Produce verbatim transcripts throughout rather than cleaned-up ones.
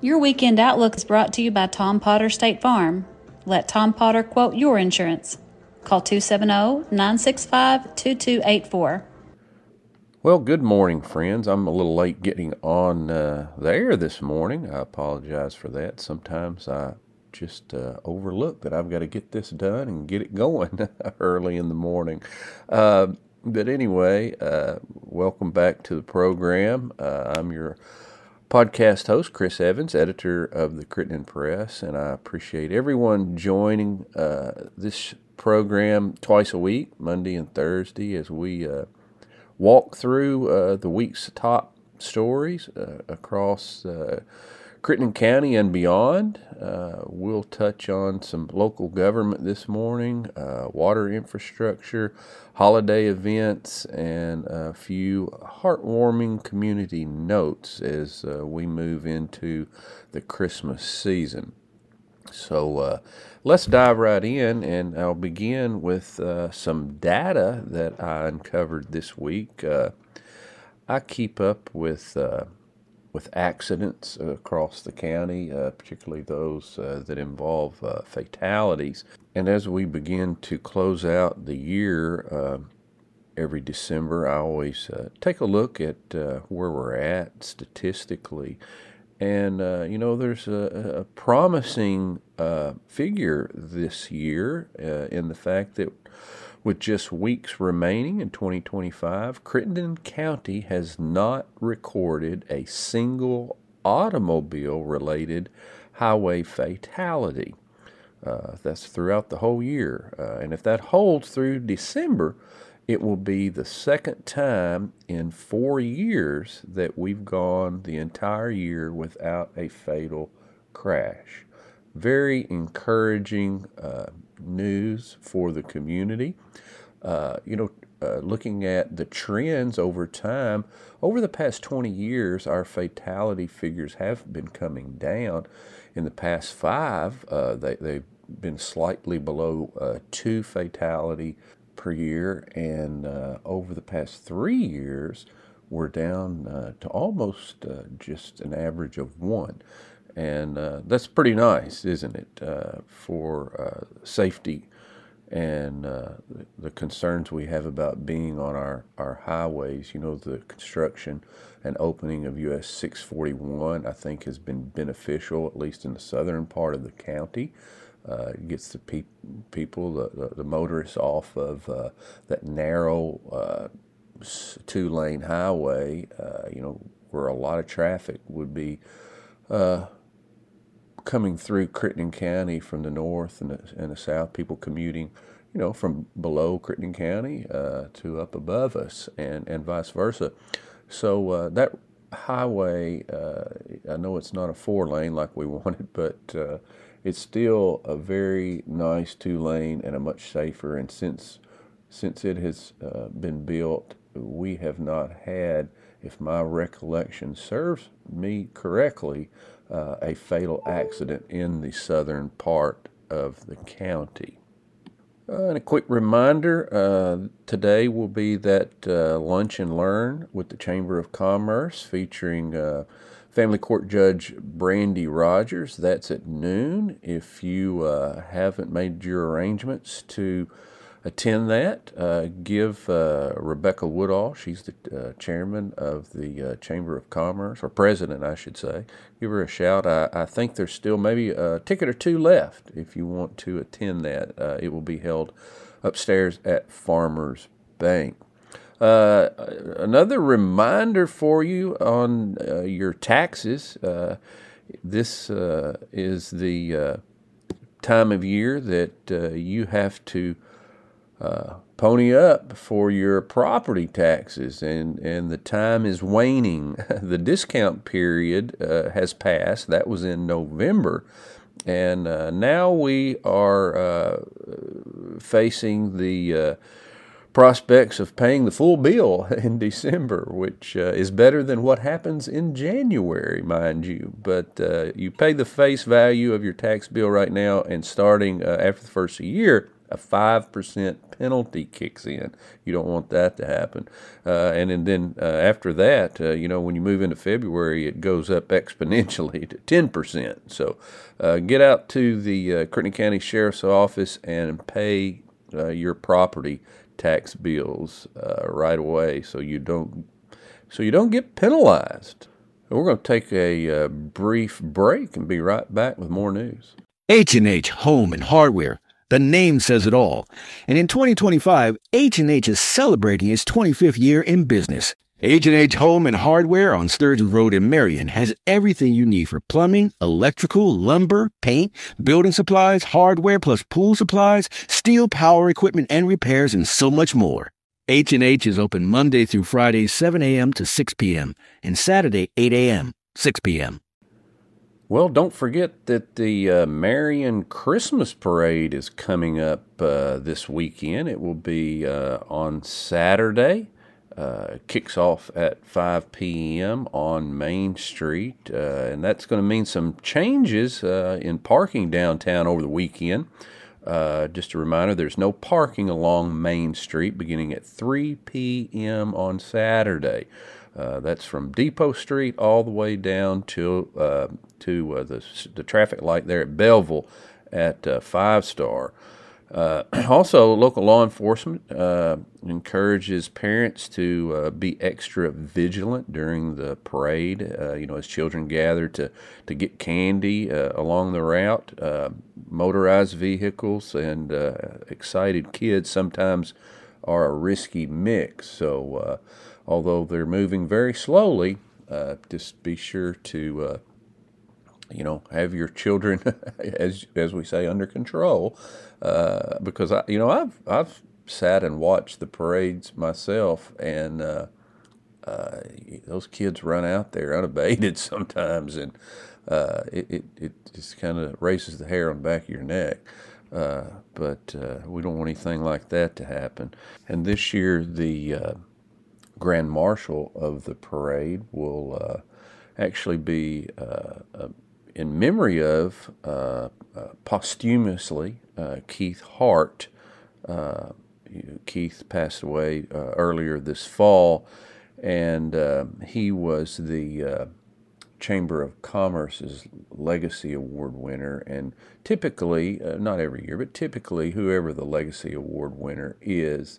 Your Weekend Outlook is brought to you by Tom Potter State Farm. Let Tom Potter quote your insurance. Call two seven zero, nine six five, two two eight four. Well, good morning, friends. I'm a little late getting on uh, the air this morning. I apologize for that. Sometimes I just uh, overlook that I've got to get this done and get it going early in the morning. Uh, but anyway, uh, welcome back to the program. Uh, I'm your podcast host, Chris Evans, editor of the Crittenden Press, and I appreciate everyone joining uh, this program twice a week, Monday and Thursday, as we uh, walk through uh, the week's top stories uh, across uh, Crittenden County and beyond. Uh, we'll touch on some local government this morning, uh, water infrastructure, holiday events, and a few heartwarming community notes as uh, we move into the Christmas season. So uh, let's dive right in, and I'll begin with uh, some data that I uncovered this week. Uh, I keep up with uh, with accidents across the county, uh, particularly those uh, that involve uh, fatalities. And as we begin to close out the year, uh, every December, I always uh, take a look at uh, where we're at statistically. And, uh, you know, there's a, a promising uh, figure this year uh, in the fact that with just weeks remaining in twenty twenty-five, Crittenden County has not recorded a single automobile-related highway fatality. Uh, that's throughout the whole year. Uh, and if that holds through December, it will be the second time in four years that we've gone the entire year without a fatal crash. Very encouraging uh, news for the community. Uh, you know, uh, looking at the trends over time, over the past twenty years, our fatality figures have been coming down. In the past five, uh, they, they've been slightly below uh, two fatality per year, and uh, over the past three years, we're down uh, to almost uh, just an average of one. And uh, that's pretty nice, isn't it, uh, for uh, safety and uh, the, the concerns we have about being on our, our highways. You know, the construction and opening of U S six forty-one, I think, has been beneficial, at least in the southern part of the county. Uh, it gets the pe- people, the, the, the motorists off of uh, that narrow uh, two-lane highway, uh, you know, where a lot of traffic would be uh, coming through Crittenden County from the north and the, and the south, people commuting, you know, from below Crittenden County uh, to up above us, and, and vice versa. So uh, that highway, uh, I know it's not a four-lane like we wanted, but uh, it's still a very nice two-lane and a much safer. And since since it has uh, been built, we have not had, if my recollection serves me correctly, uh, a fatal accident in the southern part of the county. Uh, and a quick reminder, uh, today will be that uh, Lunch and Learn with the Chamber of Commerce featuring uh, Family Court Judge Brandy Rogers. That's at noon. If you uh, haven't made your arrangements to attend that, uh, give uh, Rebecca Woodall, she's the uh, chairman of the uh, Chamber of Commerce, or president, I should say. Give her a shout. I, I think there's still maybe a ticket or two left if you want to attend that. Uh, it will be held upstairs at Farmers Bank. Uh, another reminder for you on uh, your taxes. Uh, this uh, is the uh, time of year that uh, you have to uh, pony up for your property taxes, and, and the time is waning. The discount period uh, has passed. That was in November. And uh, now we are uh, facing the uh, prospects of paying the full bill in December, which uh, is better than what happens in January, mind you. But uh, you pay the face value of your tax bill right now, and starting uh, after the first year, a five percent penalty kicks in. You don't want that to happen. Uh, and, and then uh, after that, uh, you know, when you move into February, it goes up exponentially to ten percent. So uh, get out to the uh, Crittenden County Sheriff's Office and pay uh, your property tax bills uh, right away, so you don't so you don't get penalized. We're going to take a uh, brief break and be right back with more news. H and H Home and Hardware. The name says it all. And in twenty twenty-five, H and H is celebrating its twenty-fifth year in business. H and H Home and Hardware on Sturgeon Road in Marion has everything you need for plumbing, electrical, lumber, paint, building supplies, hardware plus pool supplies, steel power equipment and repairs, and so much more. H and H is open Monday through Friday, seven a.m. to six p.m. and Saturday, eight a.m., six p.m. Well, don't forget that the uh, Marion Christmas Parade is coming up uh, this weekend. It will be uh, on Saturday. Uh, kicks off at five p.m. on Main Street, uh, and that's going to mean some changes uh, in parking downtown over the weekend. Uh, just a reminder, there's no parking along Main Street beginning at three p.m. on Saturday. Uh, that's from Depot Street all the way down to uh, to uh, the the traffic light there at Belleville at uh, Five Star. Uh, also, local law enforcement uh, encourages parents to uh, be extra vigilant during the parade. Uh, you know, as children gather to to get candy uh, along the route, uh, motorized vehicles and uh, excited kids sometimes are a risky mix. So, uh, although they're moving very slowly, uh, just be sure to uh, you know, have your children, as as we say, under control, uh, because I, you know, I've I've sat and watched the parades myself, and uh, uh, those kids run out there unabated sometimes, and uh, it, it it just kind of raises the hair on the back of your neck. Uh, but uh, we don't want anything like that to happen. And this year, the uh, Grand Marshal of the parade will uh, actually be uh, a in memory of, uh, uh, posthumously, uh, Keith Hart. Uh, Keith passed away uh, earlier this fall, and uh, he was the uh, Chamber of Commerce's Legacy Award winner. And typically, uh, not every year, but typically, whoever the Legacy Award winner is,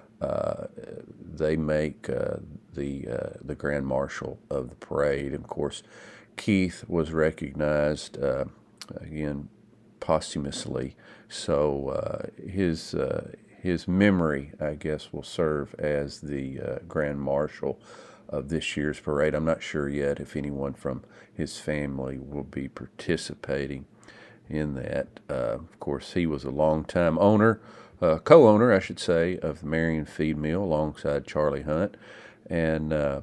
uh, they make uh, the uh, the Grand Marshal of the parade. And of course, Keith was recognized, uh, again, posthumously, so uh, his uh, his memory, I guess, will serve as the uh, Grand Marshal of this year's parade. I'm not sure yet if anyone from his family will be participating in that. Uh, of course, he was a longtime owner, uh, co-owner, I should say, of the Marion Feed Mill alongside Charlie Hunt, and uh,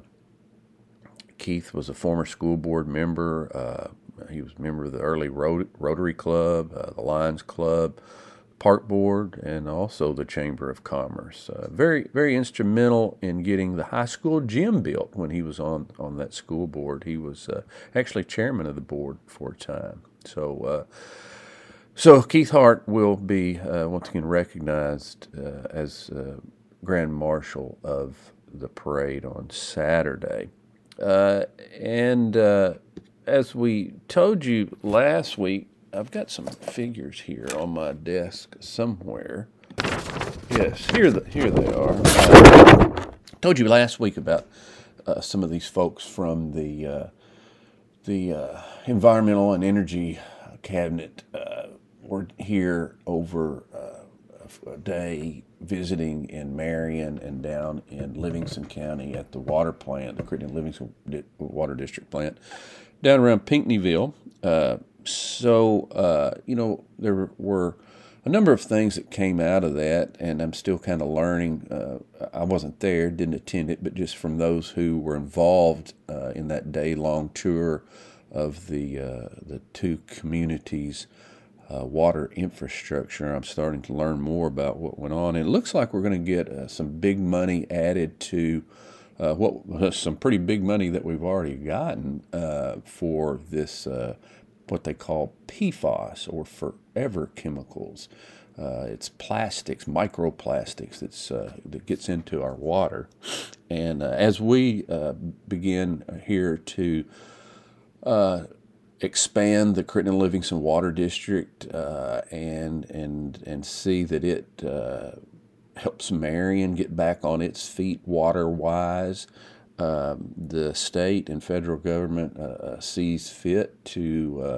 Keith was a former school board member. Uh, he was a member of the early Rot- Rotary Club, uh, the Lions Club, Park Board, and also the Chamber of Commerce. Uh, very, very instrumental in getting the high school gym built when he was on, on that school board. He was uh, actually chairman of the board for a time. So, uh, so Keith Hart will be uh, once again recognized uh, as uh, Grand Marshal of the parade on Saturday. Uh, and uh, as we told you last week, I've got some figures here on my desk somewhere. Yes, here, the, here they are. I told you last week about uh, some of these folks from the uh, the uh, Environmental and Energy Cabinet uh, were here over uh, a day visiting in Marion and down in Livingston County at the water plant, the Crittenden Livingston Water District plant, down around Pinckneyville. Uh, so, uh, you know, there were a number of things that came out of that, and I'm still kind of learning. Uh, I wasn't there, didn't attend it, but just from those who were involved uh, in that day-long tour of the uh, the two communities' uh, water infrastructure, I'm starting to learn more about what went on. And it looks like we're going to get uh, some big money added to uh, what some pretty big money that we've already gotten uh, for this uh, what they call P FAS, or forever chemicals. Uh, it's plastics, microplastics that's, uh, that gets into our water. And uh, as we uh, begin here to uh, expand the Crittenden Livingston Water District uh, and and and see that it uh, helps Marion get back on its feet water-wise, um, the state and federal government uh, sees fit to uh,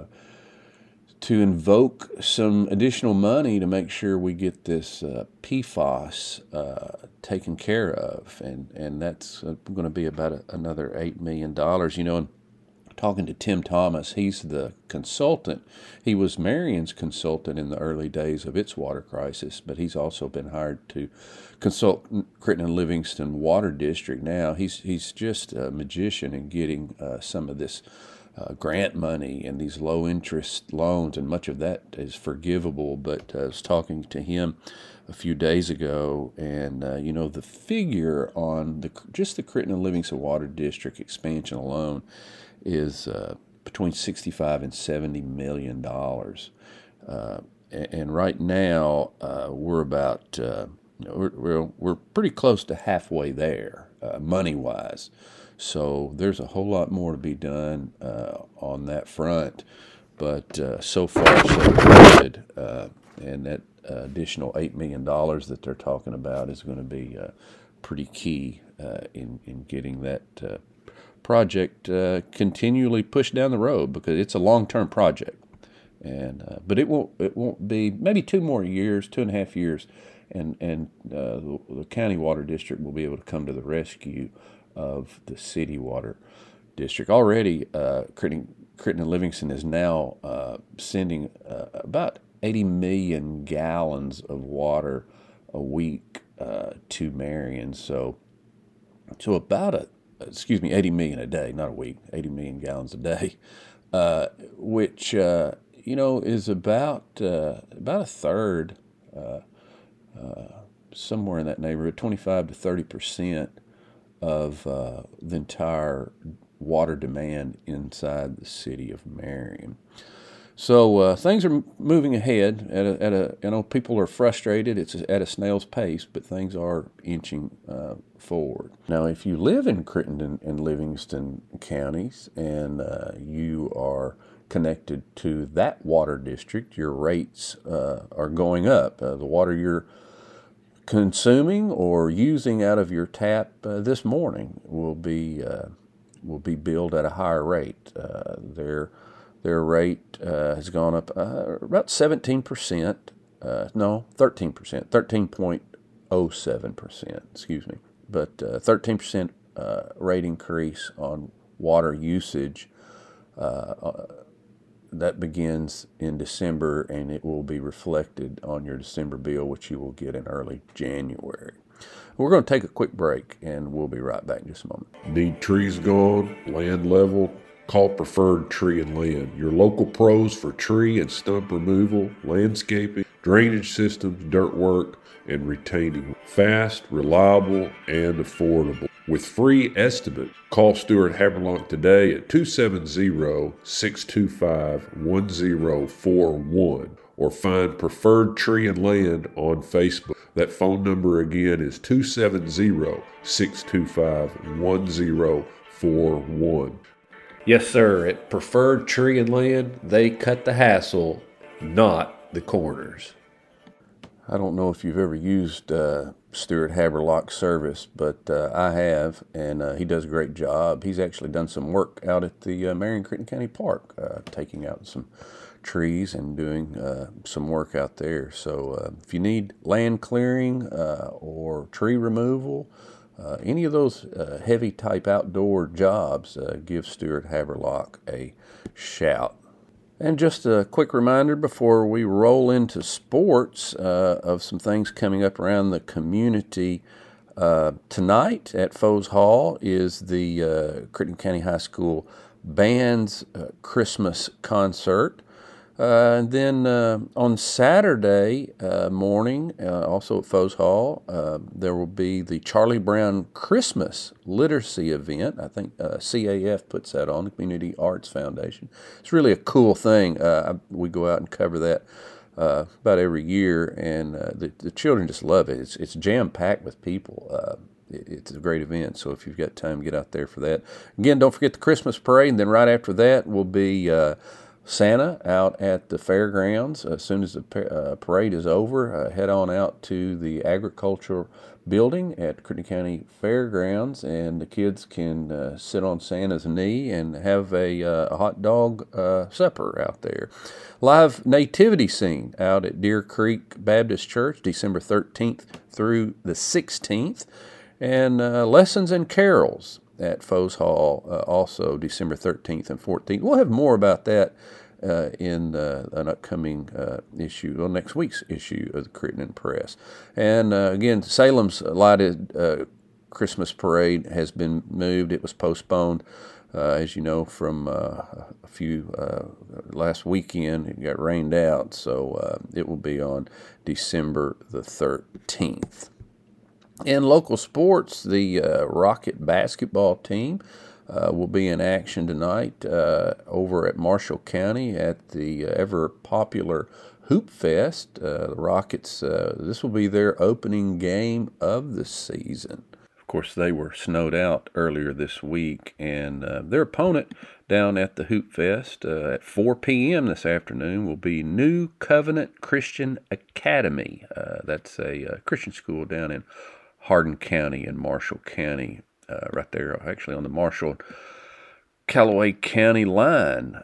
to invoke some additional money to make sure we get this uh, P FAS uh, taken care of, and and that's uh, going to be about a, another eight million dollars. You know, and talking to Tim Thomas, he's the consultant. He was Marion's consultant in the early days of its water crisis, but he's also been hired to consult Crittenden Livingston Water District now. He's he's just a magician in getting uh, some of this Uh, grant money and these low interest loans, and much of that is forgivable. But uh, I was talking to him a few days ago, and uh, you know, the figure on the just the Crittenden Livingston Water District expansion alone is uh, between sixty-five and seventy million dollars, uh, and, and right now uh, we're about uh, we're, we're we're pretty close to halfway there, uh, money wise. So there's a whole lot more to be done uh, on that front, but uh, so far so good. Uh, and that uh, additional eight million dollars that they're talking about is going to be uh, pretty key uh, in in getting that uh, project uh, continually pushed down the road, because it's a long-term project. And uh, but it won't it won't be maybe two more years, two and a half years, and and uh, the, the county water district will be able to come to the rescue of the city water district. Already, uh, Crittenden, Crittenden Livingston is now uh, sending uh, about eighty million gallons of water a week uh, to Marion. So, so about a excuse me, eighty million a day, not a week, eighty million gallons a day, uh, which uh, you know is about uh, about a third, uh, uh, somewhere in that neighborhood, twenty-five to thirty percent. Of uh, the entire water demand inside the city of Marion. So uh, things are moving ahead at a, at a, you know, people are frustrated. It's at a snail's pace, but things are inching uh, forward. Now, if you live in Crittenden and Livingston counties and uh, you are connected to that water district, your rates uh, are going up. Uh, the water you're consuming or using out of your tap uh, this morning will be uh, will be billed at a higher rate. Uh, their their rate uh, has gone up uh, about seventeen percent. Uh, no, thirteen percent, thirteen point oh seven percent. Excuse me, but uh, thirteen percent uh, rate increase on water usage. Uh, uh, That begins in December, and it will be reflected on your December bill, which you will get in early January. We're going to take a quick break, and we'll be right back in just a moment. Need trees gone, land level? Call Preferred Tree and Land, your local pros for tree and stump removal, landscaping, drainage systems, dirt work, and retaining. Fast, reliable, and affordable. With free estimate, call Stuart Haberlock today at two seven zero, six two five, one zero four one or find Preferred Tree and Land on Facebook. That phone number again is two seven zero, six two five, one zero four one. Yes, sir. At Preferred Tree and Land, they cut the hassle, not the corners. I don't know if you've ever used uh, Stuart Haberlock's service, but uh, I have, and uh, he does a great job. He's actually done some work out at the uh, Marion Crittenden County Park, uh, taking out some trees and doing uh, some work out there. So uh, if you need land clearing uh, or tree removal, uh, any of those uh, heavy type outdoor jobs, uh, give Stuart Haberlock a shout. And just a quick reminder before we roll into sports uh, of some things coming up around the community. Uh, tonight at Foes Hall is the uh, Crittenden County High School Band's uh, Christmas concert. Uh, and then uh, on Saturday uh, morning, uh, also at Foes Hall, uh, there will be the Charlie Brown Christmas Literacy event. I think uh, C A F puts that on, the Community Arts Foundation. It's really a cool thing. Uh, we go out and cover that uh, about every year, and uh, the, the children just love it. It's, it's jam-packed with people. Uh, it, it's a great event, so if you've got time, get out there for that. Again, don't forget the Christmas parade, and then right after that will be uh, Santa out at the fairgrounds. As soon as the uh, parade is over, uh, head on out to the agricultural building at Crittenden County Fairgrounds, and the kids can uh, sit on Santa's knee and have a, uh, a hot dog uh, supper out there. Live nativity scene out at Deer Creek Baptist Church, December thirteenth through the sixteenth, and uh, lessons and carols at Foes Hall, uh, also December thirteenth and fourteenth. We'll have more about that uh, in uh, an upcoming uh, issue, well, next week's issue of the Crittenden Press. And uh, again, Salem's lighted uh, Christmas parade has been moved. It was postponed, uh, as you know, from uh, a few uh, last weekend. It got rained out, so uh, it will be on December the thirteenth. In local sports, the uh, Rocket basketball team uh, will be in action tonight uh, over at Marshall County at the uh, ever-popular Hoop Fest. Uh, the Rockets, uh, this will be their opening game of the season. Of course, they were snowed out earlier this week, and uh, their opponent down at the Hoop Fest uh, at four p.m. this afternoon will be New Covenant Christian Academy. Uh, that's a uh, Christian school down in Hardin County and Marshall County, uh, right there, actually on the Marshall-Callaway County line.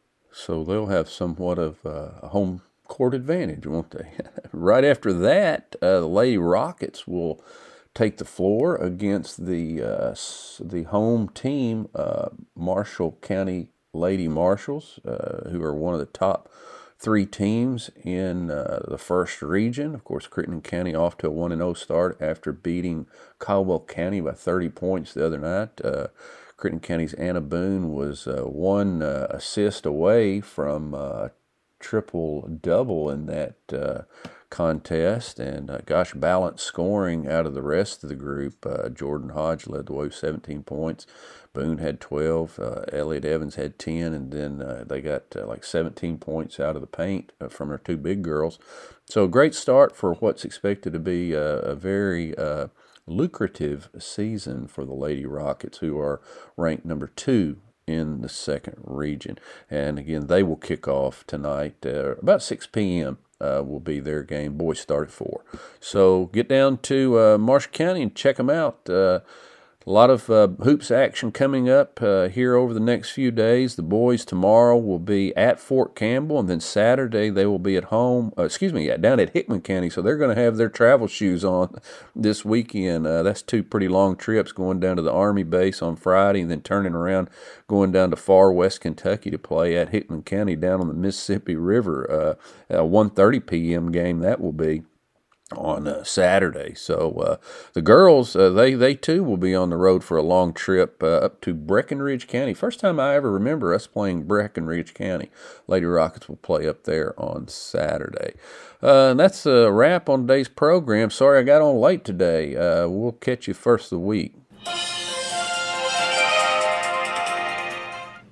So they'll have somewhat of a home court advantage, won't they? Right after that, uh, the Lady Rockets will take the floor against the uh, the home team, uh, Marshall County Lady Marshals, uh, who are one of the top three teams in uh, the first region. Of course, Crittenden County off to a one and oh start after beating Caldwell County by thirty points the other night. Uh, Crittenden County's Anna Boone was uh, one uh, assist away from uh, triple-double in that uh, contest, and uh, gosh, balanced scoring out of the rest of the group. Uh, Jordan Hodge led the way with seventeen points. Boone had twelve. Uh, Elliot Evans had ten, and then uh, they got uh, like seventeen points out of the paint uh, from their two big girls. So a great start for what's expected to be a, a very uh, lucrative season for the Lady Rockets, who are ranked number two in the second region. And again, they will kick off tonight uh, about six p.m. Uh, will be their game. Boys start at four. So get down to uh, Marshall County and check them out. Uh, a lot of uh, hoops action coming up uh, here over the next few days. The boys tomorrow will be at Fort Campbell, and then Saturday they will be at home, uh, excuse me, down at Hickman County. So they're going to have their travel shoes on this weekend. Uh, that's two pretty long trips, going down to the Army base on Friday and then turning around, going down to far west Kentucky to play at Hickman County down on the Mississippi River. Uh, a one thirty p.m. game that will be on uh, Saturday. So uh, the girls, uh, they they too will be on the road for a long trip uh, up to Breckenridge County. First time I ever remember us playing Breckenridge County. Lady Rockets will play up there on Saturday. Uh, and that's a wrap on today's program. Sorry I got on late today. Uh, we'll catch you first of the week.